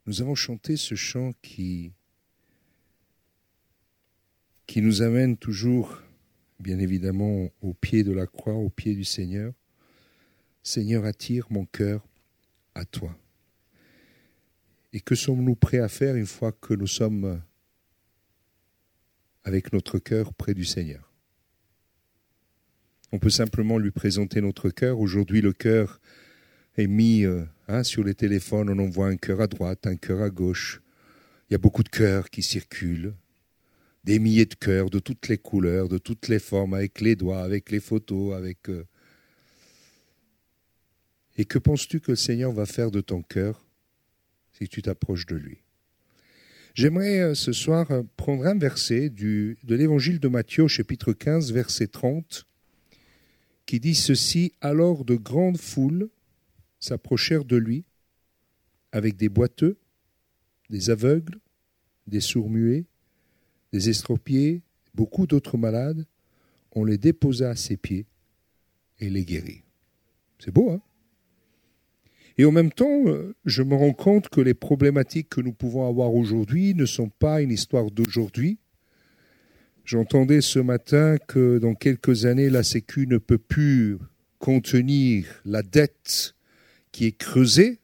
Nous avons chanté ce chant qui nous amène toujours, bien évidemment, au pied de la croix, au pied du Seigneur. Seigneur, attire mon cœur à toi. Et que sommes-nous prêts à faire une fois que nous sommes avec notre cœur près du Seigneur? On peut simplement lui présenter notre cœur. Aujourd'hui, le cœur est mis sur les téléphones. On en voit un cœur à droite, un cœur à gauche. Il y a beaucoup de cœurs qui circulent. Des milliers de cœurs de toutes les couleurs, de toutes les formes, avec les doigts, avec les photos, avec... Et que penses-tu que le Seigneur va faire de ton cœur si tu t'approches de lui? J'aimerais ce soir prendre un verset de l'évangile de Matthieu, chapitre 15, verset 30, qui dit ceci: « Alors de grandes foules s'approchèrent de lui, avec des boiteux, des aveugles, des sourds-muets, des estropiés, beaucoup d'autres malades. On les déposa à ses pieds et les guérit. » C'est beau, hein? Et en même temps, je me rends compte que les problématiques que nous pouvons avoir aujourd'hui ne sont pas une histoire d'aujourd'hui. J'entendais ce matin que dans quelques années, la Sécu ne peut plus contenir la dette qui est creusée.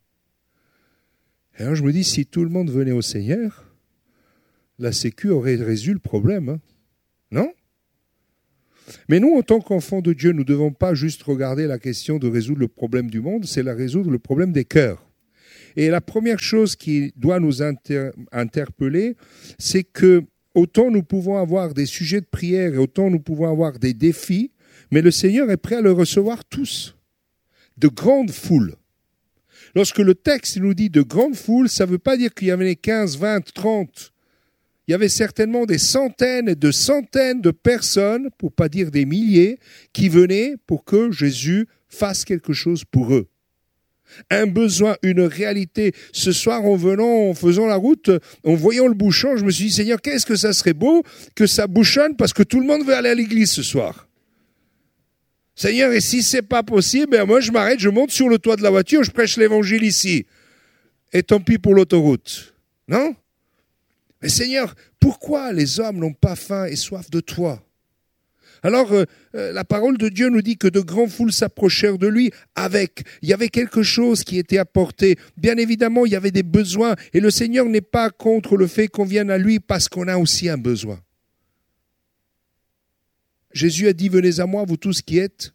Et alors je me dis, si tout le monde venait au Seigneur, la Sécu aurait résolu le problème, hein? Non? Mais nous, en tant qu'enfants de Dieu, nous ne devons pas juste regarder la question de résoudre le problème du monde, c'est la résoudre le problème des cœurs. Et la première chose qui doit nous interpeller, c'est que autant nous pouvons avoir des sujets de prière et autant nous pouvons avoir des défis, mais le Seigneur est prêt à les recevoir tous. De grandes foules. Lorsque le texte nous dit de grandes foules, ça ne veut pas dire qu'il y avait 15, 20, 30. Il y avait certainement des centaines et de centaines de personnes, pour ne pas dire des milliers, qui venaient pour que Jésus fasse quelque chose pour eux. Un besoin, une réalité. Ce soir, en faisant la route, en voyant le bouchon, je me suis dit, Seigneur, qu'est-ce que ça serait beau que ça bouchonne parce que tout le monde veut aller à l'église ce soir. Seigneur, et si c'est pas possible, ben moi je m'arrête, je monte sur le toit de la voiture, je prêche l'évangile ici. Et tant pis pour l'autoroute. Non? Mais Seigneur, pourquoi les hommes n'ont pas faim et soif de toi? Alors, la parole de Dieu nous dit que de grandes foules s'approchèrent de lui il y avait quelque chose qui était apporté. Bien évidemment, il y avait des besoins et le Seigneur n'est pas contre le fait qu'on vienne à lui parce qu'on a aussi un besoin. Jésus a dit, venez à moi, vous tous qui êtes.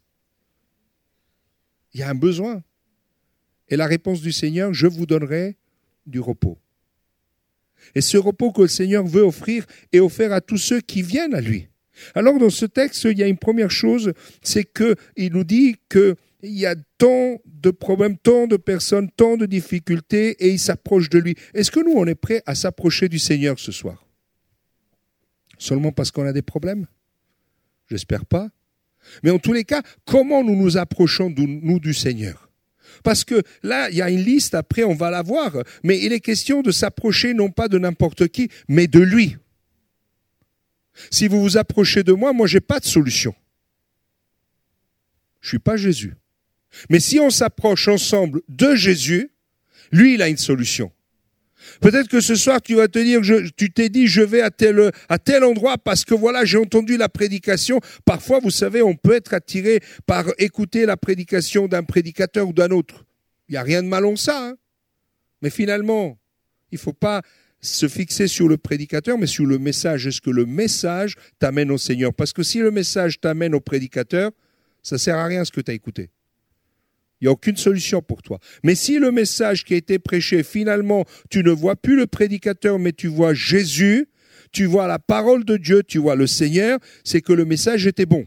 Il y a un besoin. Et la réponse du Seigneur, je vous donnerai du repos. Et ce repos que le Seigneur veut offrir est offert à tous ceux qui viennent à lui. Alors dans ce texte, il y a une première chose, c'est qu'il nous dit qu'il y a tant de problèmes, tant de personnes, tant de difficultés et il s'approche de lui. Est-ce que nous, on est prêts à s'approcher du Seigneur ce soir? Seulement parce qu'on a des problèmes? J'espère pas. Mais en tous les cas, comment nous nous approchons, nous, du Seigneur? Parce que là, il y a une liste, après on va la voir, mais il est question de s'approcher non pas de n'importe qui, mais de lui. Si vous vous approchez de moi, j'ai pas de solution. Je suis pas Jésus. Mais si on s'approche ensemble de Jésus, lui, il a une solution. Peut-être que ce soir, tu vas te dire, tu t'es dit, je vais à tel endroit parce que voilà, j'ai entendu la prédication. Parfois, vous savez, on peut être attiré par écouter la prédication d'un prédicateur ou d'un autre. Il n'y a rien de mal en ça, hein. Mais finalement, il ne faut pas se fixer sur le prédicateur, mais sur le message. Est-ce que le message t'amène au Seigneur? Parce que si le message t'amène au prédicateur, ça ne sert à rien ce que tu as écouté. Il n'y a aucune solution pour toi. Mais si le message qui a été prêché, finalement, tu ne vois plus le prédicateur, mais tu vois Jésus, tu vois la parole de Dieu, tu vois le Seigneur, c'est que le message était bon.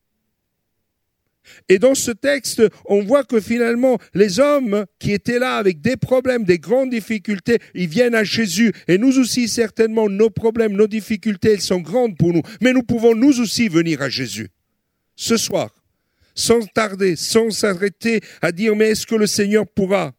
Et dans ce texte, on voit que finalement, les hommes qui étaient là avec des problèmes, des grandes difficultés, ils viennent à Jésus. Et nous aussi, certainement, nos problèmes, nos difficultés, elles sont grandes pour nous. Mais nous pouvons nous aussi venir à Jésus. Ce soir. Sans tarder, sans s'arrêter à dire, mais est-ce que le Seigneur pourra?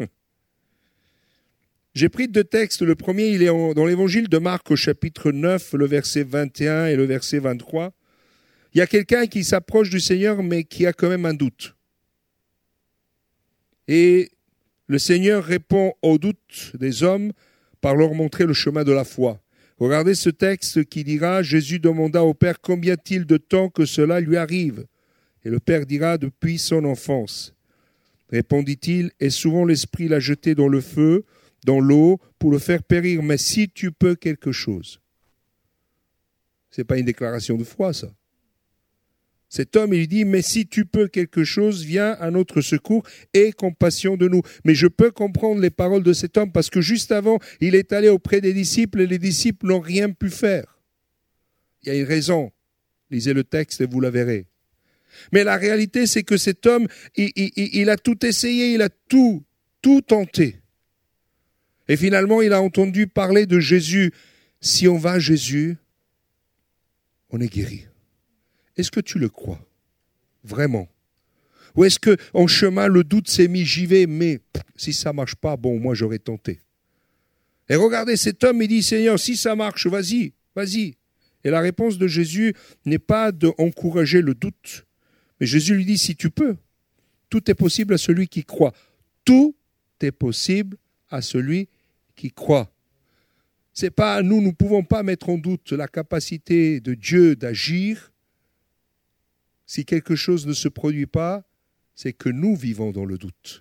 J'ai pris deux textes. Le premier, il est dans l'évangile de Marc au chapitre 9, le verset 21 et le verset 23. Il y a quelqu'un qui s'approche du Seigneur, mais qui a quand même un doute. Et Le Seigneur répond aux doutes des hommes par leur montrer le chemin de la foi. Regardez ce texte qui dira « Jésus demanda au Père combien t-il de temps que cela lui arrive ?» Et le Père dira « Depuis son enfance. » Répondit-il « Et souvent l'Esprit l'a jeté dans le feu, dans l'eau, pour le faire périr. Mais si tu peux quelque chose. » Ce n'est pas une déclaration de foi, ça. Cet homme, il dit, mais si tu peux quelque chose, viens à notre secours et compassion de nous. Mais je peux comprendre les paroles de cet homme parce que juste avant, il est allé auprès des disciples et les disciples n'ont rien pu faire. Il y a une raison. Lisez le texte et vous la verrez. Mais la réalité, c'est que cet homme, il a tout essayé, il a tout tenté. Et finalement, il a entendu parler de Jésus. Si on va à Jésus, on est guéri. Est-ce que tu le crois? Vraiment? Ou est-ce qu'en chemin, le doute s'est mis, j'y vais, mais si ça ne marche pas, bon, moi j'aurais tenté. Et regardez, cet homme, il dit, Seigneur, si ça marche, vas-y. Et la réponse de Jésus n'est pas d'encourager le doute, mais Jésus lui dit, si tu peux, tout est possible à celui qui croit. Tout est possible à celui qui croit. C'est pas nous ne pouvons pas mettre en doute la capacité de Dieu d'agir. Si quelque chose ne se produit pas, c'est que nous vivons dans le doute.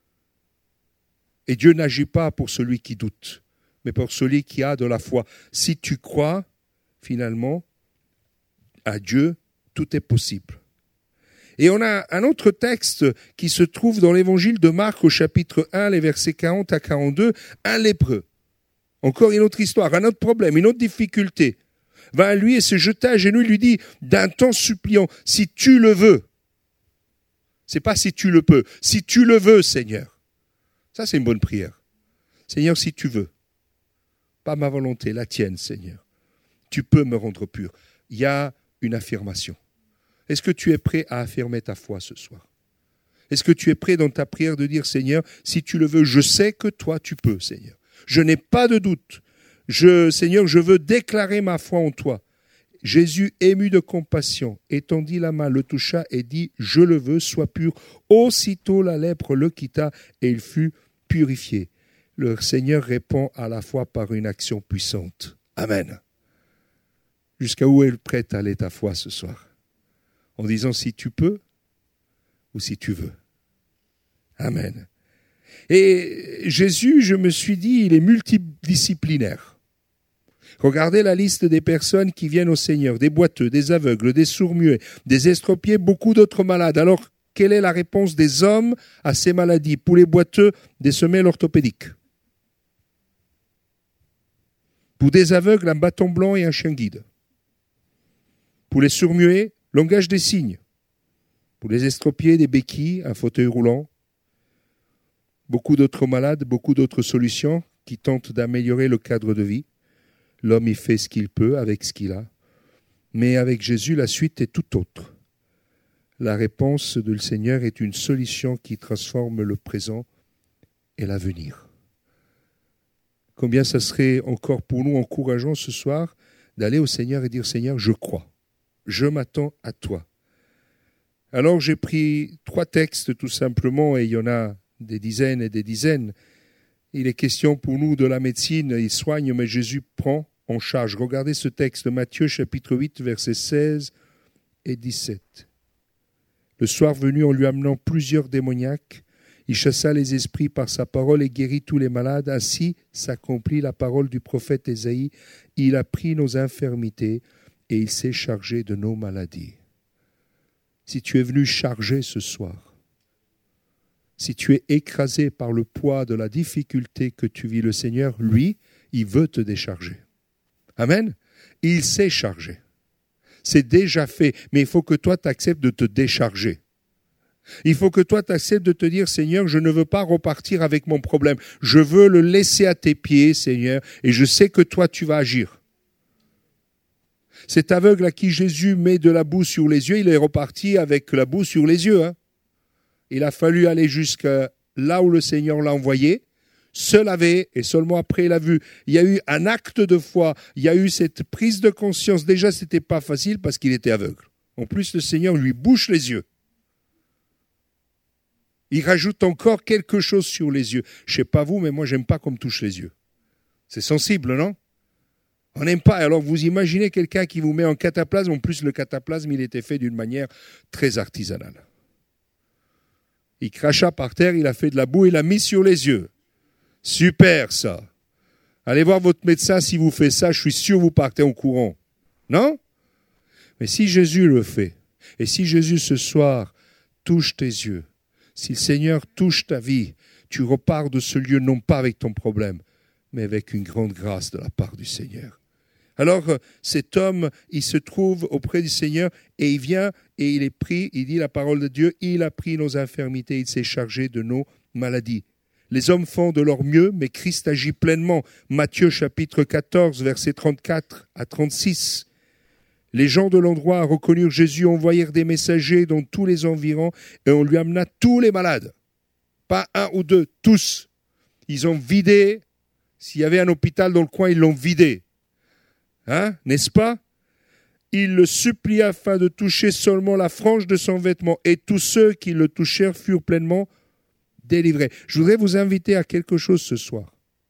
Et Dieu n'agit pas pour celui qui doute, mais pour celui qui a de la foi. Si tu crois, finalement, à Dieu, tout est possible. Et on a un autre texte qui se trouve dans l'évangile de Marc au chapitre 1, les versets 40 à 42, un lépreux. Encore une autre histoire, un autre problème, une autre difficulté. Va à lui et se jeta à genoux et lui dit d'un ton suppliant, si tu le veux. C'est pas si tu le peux, si tu le veux, Seigneur. Ça, c'est une bonne prière. Seigneur, si tu veux. Pas ma volonté, la tienne, Seigneur. Tu peux me rendre pur. Il y a une affirmation. Est-ce que tu es prêt à affirmer ta foi ce soir? Est-ce que tu es prêt dans ta prière de dire, Seigneur, si tu le veux, je sais que toi, tu peux, Seigneur. Je n'ai pas de doute. Seigneur, je veux déclarer ma foi en toi. Jésus, ému de compassion, étendit la main, le toucha et dit, je le veux, sois pur. Aussitôt la lèpre le quitta et il fut purifié. Le Seigneur répond à la fois par une action puissante. Amen. Jusqu'à où est prête à aller ta foi ce soir? En disant si tu peux ou si tu veux. Amen. Et Jésus, je me suis dit, il est multidisciplinaire. Regardez la liste des personnes qui viennent au Seigneur, des boiteux, des aveugles, des sourds-muets, des estropiés, beaucoup d'autres malades. Alors, quelle est la réponse des hommes à ces maladies? Pour les boiteux, des semelles orthopédiques. Pour des aveugles, un bâton blanc et un chien guide. Pour les sourds-muets, langage des signes. Pour les estropiés, des béquilles, un fauteuil roulant. Beaucoup d'autres malades, beaucoup d'autres solutions qui tentent d'améliorer le cadre de vie. L'homme y fait ce qu'il peut avec ce qu'il a. Mais avec Jésus, la suite est tout autre. La réponse du Seigneur est une solution qui transforme le présent et l'avenir. Combien ça serait encore pour nous encourageant ce soir d'aller au Seigneur et dire « Seigneur, je crois, je m'attends à toi ». Alors j'ai pris 3 textes tout simplement et il y en a des dizaines et des dizaines. Il est question pour nous de la médecine, il soigne, mais Jésus prend en charge. Regardez ce texte, Matthieu chapitre 8, versets 16 et 17. Le soir venu, en lui amenant plusieurs démoniaques, il chassa les esprits par sa parole et guérit tous les malades. Ainsi s'accomplit la parole du prophète Ésaïe. Il a pris nos infirmités et il s'est chargé de nos maladies. Si tu es venu chargé ce soir, si tu es écrasé par le poids de la difficulté que tu vis, le Seigneur, lui, il veut te décharger. Amen. Il s'est chargé. C'est déjà fait, mais il faut que toi tu acceptes de te décharger. Il faut que toi tu acceptes de te dire, Seigneur, je ne veux pas repartir avec mon problème. Je veux le laisser à tes pieds, Seigneur, et je sais que toi tu vas agir. Cet aveugle à qui Jésus met de la boue sur les yeux, il est reparti avec la boue sur les yeux, Il a fallu aller jusqu'à là où le Seigneur l'a envoyé, se laver, et seulement après il a vu. Il y a eu un acte de foi, il y a eu cette prise de conscience. Déjà, ce n'était pas facile parce qu'il était aveugle. En plus, le Seigneur lui bouche les yeux. Il rajoute encore quelque chose sur les yeux. Je ne sais pas vous, mais moi, j'aime pas qu'on me touche les yeux. C'est sensible, non? On n'aime pas. Alors, vous imaginez quelqu'un qui vous met en cataplasme. En plus, le cataplasme, il était fait d'une manière très artisanale. Il cracha par terre, il a fait de la boue, il l'a mis sur les yeux. Super, ça. Allez voir votre médecin, s'il vous fait ça, je suis sûr que vous partez en courant. Non? Mais si Jésus le fait, et si Jésus ce soir touche tes yeux, si le Seigneur touche ta vie, tu repars de ce lieu non pas avec ton problème, mais avec une grande grâce de la part du Seigneur. Alors cet homme, il se trouve auprès du Seigneur et il vient et il est pris, il dit la parole de Dieu, il a pris nos infirmités, il s'est chargé de nos maladies. Les hommes font de leur mieux, mais Christ agit pleinement. Matthieu chapitre 14, versets 34 à 36. Les gens de l'endroit reconnurent Jésus, envoyèrent des messagers dans tous les environs et on lui amena tous les malades. Pas un ou deux, tous. Ils ont vidé. S'il y avait un hôpital dans le coin, ils l'ont vidé. Hein, n'est-ce pas? Il le supplia afin de toucher seulement la frange de son vêtement et tous ceux qui le touchèrent furent pleinement délivrés. Je voudrais vous inviter à quelque chose ce soir.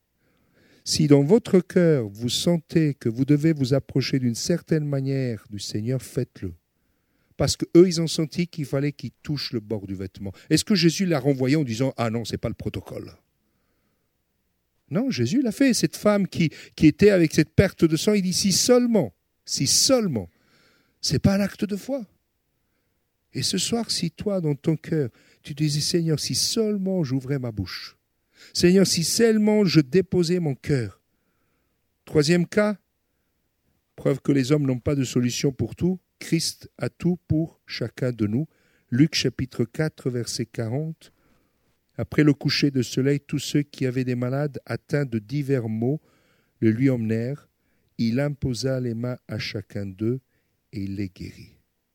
Si dans votre cœur, vous sentez que vous devez vous approcher d'une certaine manière du Seigneur, faites-le. Parce qu'eux, ils ont senti qu'il fallait qu'ils touchent le bord du vêtement. Est-ce que Jésus l'a renvoyé en disant « Ah non, ce n'est pas le protocole ». Non, Jésus l'a fait. Cette femme qui était avec cette perte de sang, il dit « Si seulement, ce n'est pas un acte de foi ». Et ce soir, si toi, dans ton cœur, tu disais « Seigneur, si seulement j'ouvrais ma bouche ». Seigneur, si seulement je déposais mon cœur. Troisième cas, preuve que les hommes n'ont pas de solution pour tout, Christ a tout pour chacun de nous. Luc chapitre 4, verset 40. Après le coucher de soleil, tous ceux qui avaient des malades atteints de divers maux le lui emmenèrent. Il imposa les mains à chacun d'eux et il les guérit.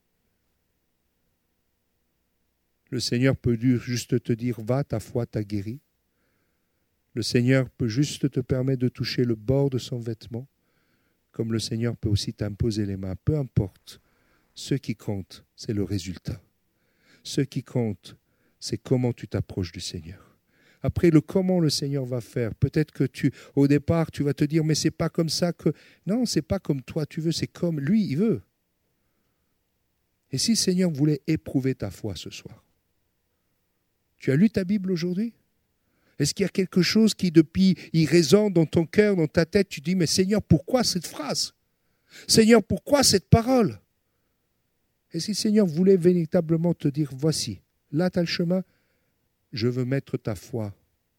Le Seigneur peut juste te dire « Va, ta foi t'a guéri ». Le Seigneur peut juste te permettre de toucher le bord de son vêtement, comme le Seigneur peut aussi t'imposer les mains. Peu importe, ce qui compte, c'est le résultat. Ce qui compte, c'est comment tu t'approches du Seigneur. Après, le comment le Seigneur va faire, peut-être que au départ, tu vas te dire, mais c'est pas comme ça que... Non, c'est pas comme toi tu veux, c'est comme lui, il veut. Et si le Seigneur voulait éprouver ta foi ce soir, tu as lu ta Bible aujourd'hui? Est-ce qu'il y a quelque chose qui, depuis, il résonne dans ton cœur, dans ta tête, tu dis, mais Seigneur, pourquoi cette phrase? Seigneur, pourquoi cette parole? Et si le Seigneur voulait véritablement te dire, voici, là tu as le chemin, je veux mettre ta foi.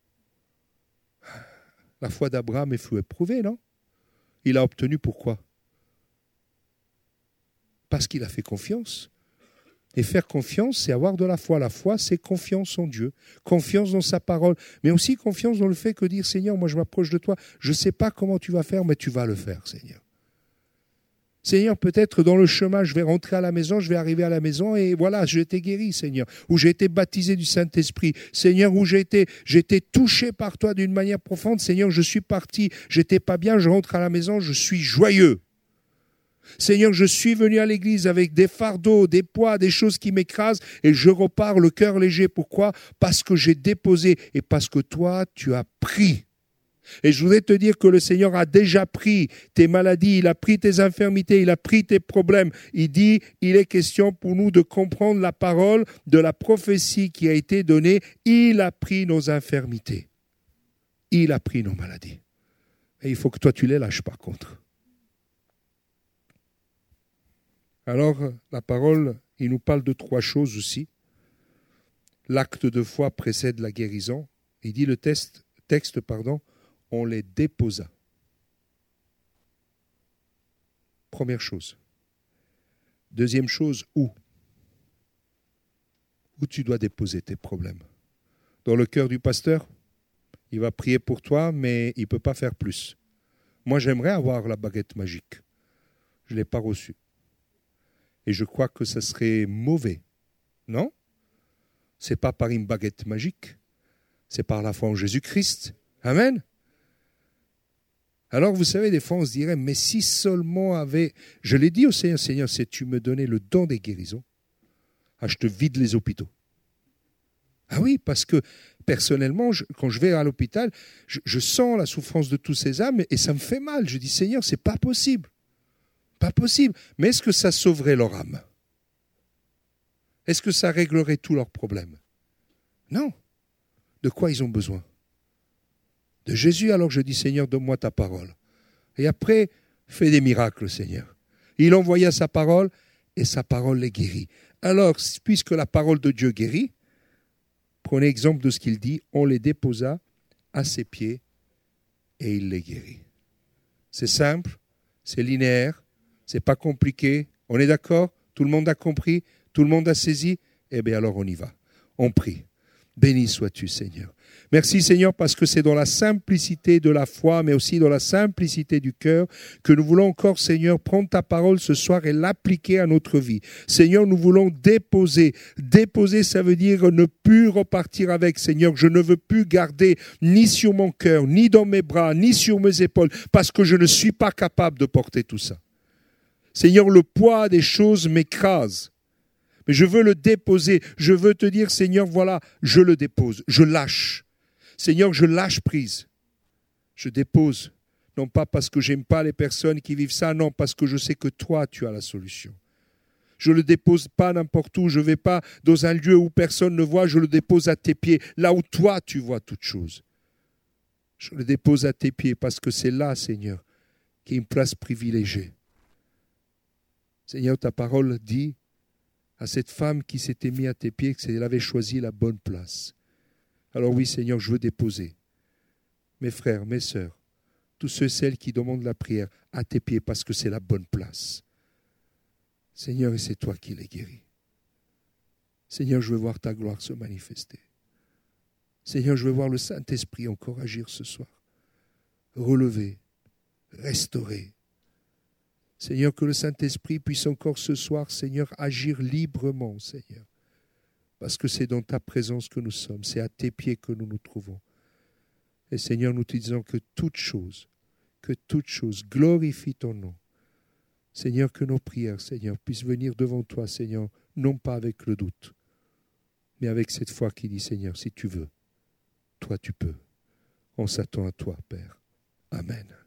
La foi d'Abraham fut éprouvée, non? Il a obtenu pourquoi? Parce qu'il a fait confiance. Et faire confiance, c'est avoir de la foi. La foi, c'est confiance en Dieu, confiance dans sa parole, mais aussi confiance dans le fait que dire, Seigneur, moi je m'approche de toi, je ne sais pas comment tu vas faire, mais tu vas le faire, Seigneur. Seigneur, peut-être dans le chemin, je vais rentrer à la maison, je vais arriver à la maison et voilà, j'ai été guéri, Seigneur. Ou j'ai été baptisé du Saint-Esprit. Seigneur, où j'ai été touché par toi d'une manière profonde. Seigneur, je suis parti, j'étais pas bien, je rentre à la maison, je suis joyeux. Seigneur, je suis venu à l'église avec des fardeaux, des poids, des choses qui m'écrasent et je repars le cœur léger. Pourquoi? Parce que j'ai déposé et parce que toi, tu as pris. Et je voudrais te dire que le Seigneur a déjà pris tes maladies, il a pris tes infirmités, il a pris tes problèmes. Il dit, il est question pour nous de comprendre la parole de la prophétie qui a été donnée. Il a pris nos infirmités. Il a pris nos maladies. Et il faut que toi, tu les lâches par contre. Alors, la parole, il nous parle de trois choses aussi. L'acte de foi précède la guérison. Il dit le texte, on les déposa. Première chose. Deuxième chose, où? Où tu dois déposer tes problèmes? Dans le cœur du pasteur? Il va prier pour toi, mais il ne peut pas faire plus. Moi, j'aimerais avoir la baguette magique. Je ne l'ai pas reçue. Et je crois que ça serait mauvais. Non? Ce n'est pas par une baguette magique. C'est par la foi en Jésus-Christ. Amen. Alors, vous savez, des fois, on se dirait, mais si seulement avait... Je l'ai dit au Seigneur, Seigneur, si tu me donnais le don des guérisons, je te vide les hôpitaux. Ah oui, parce que personnellement, quand je vais à l'hôpital, je sens la souffrance de tous ces âmes et ça me fait mal. Je dis, Seigneur, c'est pas possible. Pas possible. Mais est-ce que ça sauverait leur âme? Est-ce que ça réglerait tous leurs problèmes? Non. De quoi ils ont besoin? De Jésus. Alors je dis, Seigneur, donne-moi ta parole. Et après, fais des miracles, Seigneur. Il envoya sa parole et sa parole les guérit. Alors, puisque la parole de Dieu guérit, prenez exemple de ce qu'il dit, on les déposa à ses pieds et il les guérit. C'est simple, c'est linéaire, c'est pas compliqué. On est d'accord? Tout le monde a compris? Tout le monde a saisi? Eh bien alors on y va. On prie. Béni sois-tu, Seigneur. Merci, Seigneur, parce que c'est dans la simplicité de la foi, mais aussi dans la simplicité du cœur, que nous voulons encore, Seigneur, prendre ta parole ce soir et l'appliquer à notre vie. Seigneur, nous voulons déposer. Déposer, ça veut dire ne plus repartir avec, Seigneur. Je ne veux plus garder ni sur mon cœur, ni dans mes bras, ni sur mes épaules, parce que je ne suis pas capable de porter tout ça. Seigneur, le poids des choses m'écrase. Mais je veux le déposer. Je veux te dire, Seigneur, voilà, je le dépose. Je lâche. Seigneur, je lâche prise. Je dépose. Non pas parce que j'aime pas les personnes qui vivent ça, non, parce que je sais que toi, tu as la solution. Je ne le dépose pas n'importe où. Je ne vais pas dans un lieu où personne ne voit. Je le dépose à tes pieds, là où toi, tu vois toutes choses. Je le dépose à tes pieds parce que c'est là, Seigneur, qui est une place privilégiée. Seigneur, ta parole dit à cette femme qui s'était mise à tes pieds qu'elle avait choisi la bonne place. Alors oui, Seigneur, je veux déposer mes frères, mes sœurs, tous ceux et celles qui demandent la prière à tes pieds parce que c'est la bonne place. Seigneur, et c'est toi qui les guéris. Seigneur, je veux voir ta gloire se manifester. Seigneur, je veux voir le Saint-Esprit encore agir ce soir. Relever, restaurer. Seigneur, que le Saint-Esprit puisse encore ce soir, Seigneur, agir librement, Seigneur. Parce que c'est dans ta présence que nous sommes, c'est à tes pieds que nous nous trouvons. Et Seigneur, nous te disons que toute chose glorifie ton nom. Seigneur, que nos prières, Seigneur, puissent venir devant toi, Seigneur, non pas avec le doute, mais avec cette foi qui dit, Seigneur, si tu veux, toi tu peux. On s'attend à toi, Père. Amen.